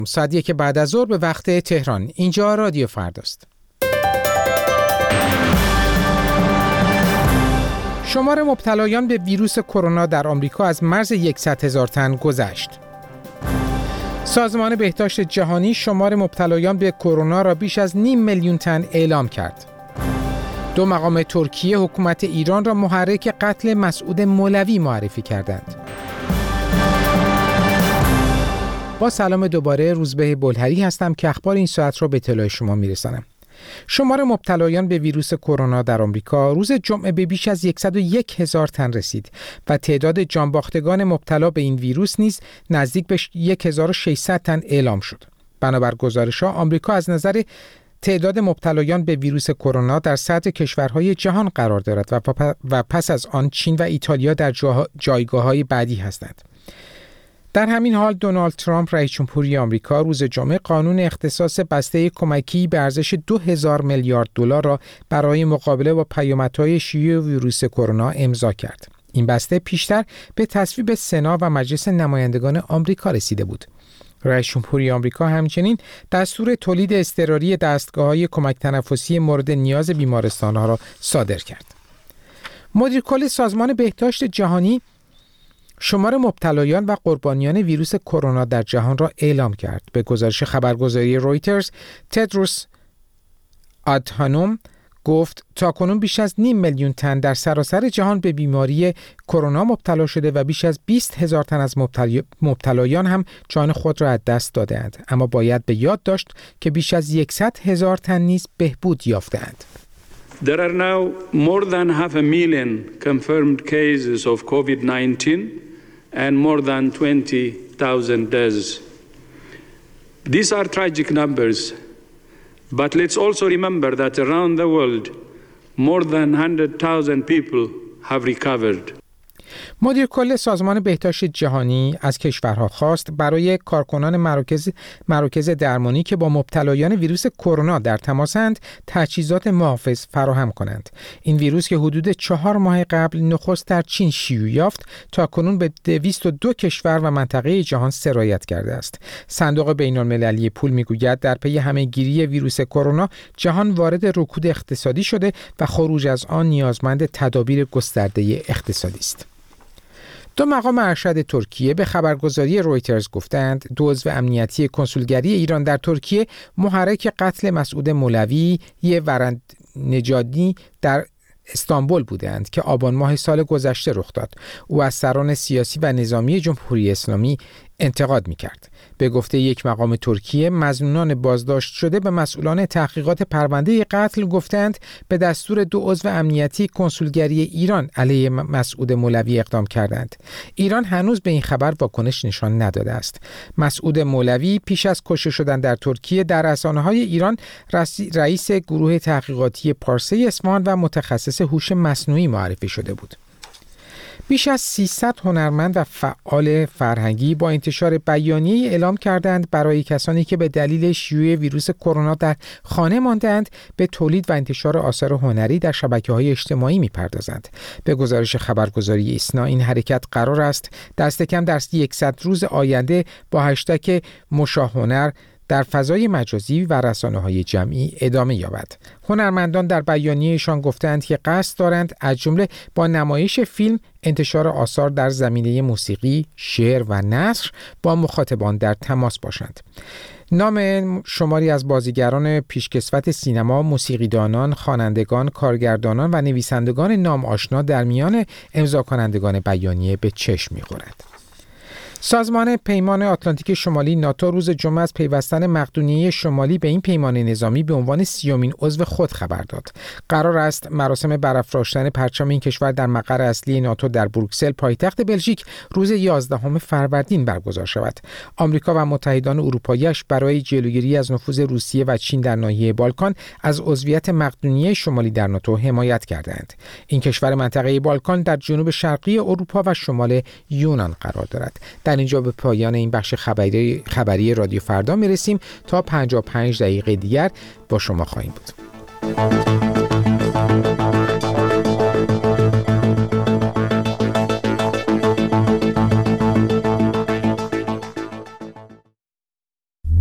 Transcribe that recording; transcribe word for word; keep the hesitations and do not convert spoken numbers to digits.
ساعت یک بعد از ظهر به وقت تهران. اینجا رادیو فرداست. شمار مبتلایان به ویروس کرونا در آمریکا از مرز صد هزار تن گذشت. سازمان بهداشت جهانی شمار مبتلایان به کرونا را بیش از نیم میلیون تن اعلام کرد. دو مقام ترکیه حکومت ایران را محرک قتل مسعود مولوی معرفی کردند. با سلام دوباره، روزبه بلهری هستم که اخبار این ساعت را به اطلاع شما میرسانم. شمار مبتلایان به ویروس کرونا در آمریکا روز جمعه به بیش از صد و یک هزار تن رسید و تعداد جانباختگان مبتلا به این ویروس نیز نزدیک به هزار و ششصد تن اعلام شد. بنابر گزارش‌ها آمریکا از نظر تعداد مبتلایان به ویروس کرونا در صدر کشورهای جهان قرار دارد و پس از آن چین و ایتالیا در جایگاه‌های بعدی هستند. در همین حال دونالد ترامپ رئیس جمهوری آمریکا روز جمعه قانون اختصاص بسته کمکی به ارزش دو هزار میلیارد دلار را برای مقابله با پیامدهای شیوع ویروس کرونا امضا کرد. این بسته پیشتر به تصویب سنا و مجلس نمایندگان آمریکا رسیده بود. رئیس جمهوری آمریکا همچنین دستور تولید اضطراری دستگاه‌های کمک تنفسی مورد نیاز بیمارستان‌ها را صادر کرد. مدیر کل سازمان بهداشت جهانی شمار مبتلایان و قربانیان ویروس کرونا در جهان را اعلام کرد. به گزارش خبرگزاری رویترز، تدروس آدهانوم گفت تاکنون بیش از نیم میلیون تن در سراسر جهان به بیماری کرونا مبتلا شده و بیش از بیست هزار تن از مبتلایان هم جان خود را از دست دادند. اما باید به یاد داشت که بیش از صد هزار تن نیز بهبود یافتند. There are now more than half a million confirmed cases of covid nineteen and more than twenty thousand deaths. These are tragic numbers, but let's also remember that around the world, more than one hundred thousand people have recovered. مدیر کل سازمان بهداشت جهانی از کشورها خواست برای کارکنان مراکز مراکز درمانی که با مبتلایان ویروس کرونا در تماسند تجهیزات محافظ فراهم کنند. این ویروس که حدود چهار ماه قبل نخست در چین شیوع یافت، تاکنون به دویست و دو کشور و منطقه جهان سرایت کرده است. صندوق بین‌المللی پول میگوید در پی همه‌گیری ویروس کرونا جهان وارد رکود اقتصادی شده و خروج از آن نیازمند تدابیر گسترده اقتصادی است. دو مقام ارشد ترکیه به خبرگزاری رویترز گفتند دو عضو امنیتی کنسولگری ایران در ترکیه محرک قتل مسعود مولوی ورندنژادی در استانبول بودند که آبان ماه سال گذشته رخ داد. او از سران سیاسی و نظامی جمهوری اسلامی انتقاد می‌کرد. به گفته یک مقام ترکیه، مظنونان بازداشت شده به مسئولان تحقیقات پرونده قتل گفتند به دستور دو عضو امنیتی کنسولگری ایران علیه مسعود مولوی اقدام کردند. ایران هنوز به این خبر واکنش نشان نداده است. مسعود مولوی پیش از کشته شدن در ترکیه در رسانه‌های ایران رئیس گروه تحقیقاتی پارسه اصفهان و متخصص هوش مصنوعی معرفی شده بود. بیش از سیصد هنرمند و فعال فرهنگی با انتشار بیانیه‌ای اعلام کردند برای کسانی که به دلیل شیوع ویروس کرونا در خانه ماندند به تولید و انتشار آثار هنری در شبکه‌های اجتماعی می‌پردازند. به گزارش خبرگزاری ایسنا این حرکت قرار است دست کم در صد روز آینده با هشتگ مشاهنر در فضای مجازی و رسانه‌های جمعی ادامه یابد. هنرمندان در بیانیه‌شان گفتند که قصد دارند از جمله با نمایش فیلم، انتشار آثار در زمینه موسیقی، شعر و نثر با مخاطبان در تماس باشند. نام شماری از بازیگران پیشکسوت سینما، موسیقیدانان، خوانندگان، کارگردانان و نویسندگان نام آشنا در میان امضا کنندگان بیانیه به چشم می‌خورد. سازمان پیمان آتلانتیک شمالی ناتو روز جمعه از پیوستن مقدونیه شمالی به این پیمان نظامی به عنوان سیومین عضو خود خبر داد. قرار است مراسم برافراشتن پرچم این کشور در مقر اصلی ناتو در بروکسل پایتخت بلژیک روز یازدهم فروردین برگزار شود. آمریکا و متحدان اروپایی‌اش برای جلوگیری از نفوذ روسیه و چین در ناحیه بالکان از عضویت مقدونیه شمالی در ناتو حمایت کردند. این کشور منطقه بالکان در جنوب شرقی اروپا و شمال یونان قرار دارد. در اینجا به پایان این بخش خبری خبری رادیو فردا میرسیم. تا پنجاه و پنج دقیقه دیگر با شما خواهیم بود.